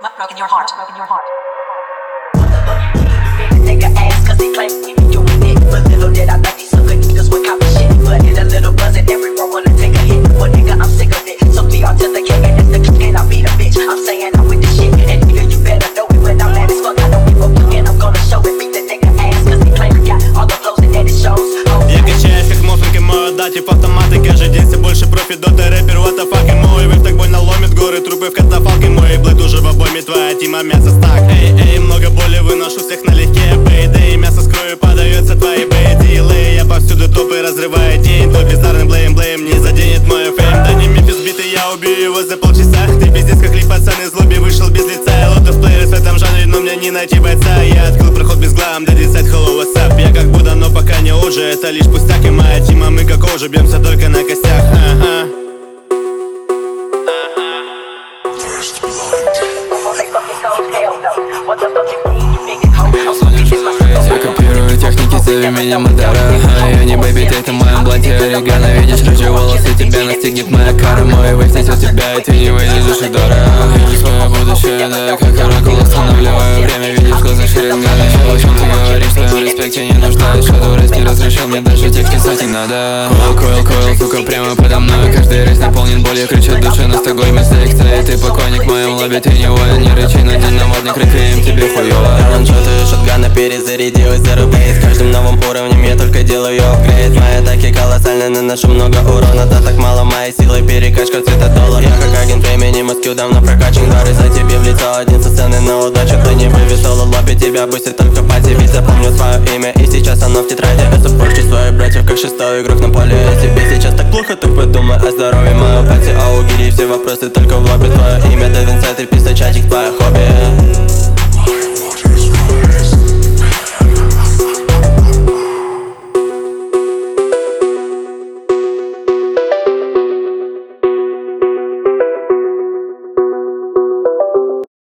broken your heart, broken your heart. Nigga ass cause he claim he be doing it. But little did I think these sucker niggas would copy shit. But hit a little buzz and every row wanna take a hit. But nigga, I'm sick of it. So be on to the king and it's the click and I'll be the bitch. I'm saying I'm with this shit. And nigga, you better know it when I'm mad as fuck. I don't give a fuck and I'm gonna show it. Beat the nigga ass cause he claim he got all the flows and that it shows. Я качаюсь как мофинг и мою дать в автоматы. Каждый день все больше профит, дота рэпер, what the fuck. И мой вейв так больно ломит горы, трупы в катафалке. Мой блэд уже в обойме, твоя тима мясо стак. Эй, много боли, выношу всех налегке. Бейдей, мясо с кровью подается твои бейдилы. Я повсюду топы разрываю день. Твой bizarный блейм не заденет мой фейм. Да не Мемфис битый, я убью его за полчаса. Ты пиздец как ли пацан из лобби вышел без лица. Я лотов плеерс в этом жанре, но мне не найти бойца. Я открыл проход без глам, для десять hello what's up. Я как Будда, но пока не уже, это лишь пустяк. И моя тима, мы как уже бьемся только на костях. Я копирую техники, зови меня Мадара. Я не бэйби, ты в моем блате орегано. Видишь рыжие волосы, тебя настигнет моя кара. Мой вейв несет тебя, и ты не выйдешь из удара. Вижу свое будущее, да, как оракул останавливаю время. Видишь глаза Шерингана. О чем ты говоришь, в твоем респекте не нуждаюсь. Shadow Race не разрешил мне даже текст писать не надо. Койл, сука, прямо подо мной. Каждый рейс наполнен болью, кричат души на Стокгольме секта. И ты покойник в моем лобби, ты не воин, не рычи на день наводник, реквием тебе хуёво. Раншоты шотгана перезарядилась за рублей. С каждым новым уровнем я только делаю апгрейд. Мои атаки колоссальны, наношу много урона. Да так мало моей силы, перекачка цвета доллар. Я как агент времени, Москву давно прокачан. Дары за тебе в лицо, один со сцены на удачу. Ты не вывесил лобби, тебя бустит только пати. Ведь запомню свое имя, и сейчас оно в тетради. Я супорчу своих братьев, как шестой игрок на поле. Тебе сейчас так плохо, так подумай о здоровье моей пати. А убери все вопросы только в лобби, твое имя.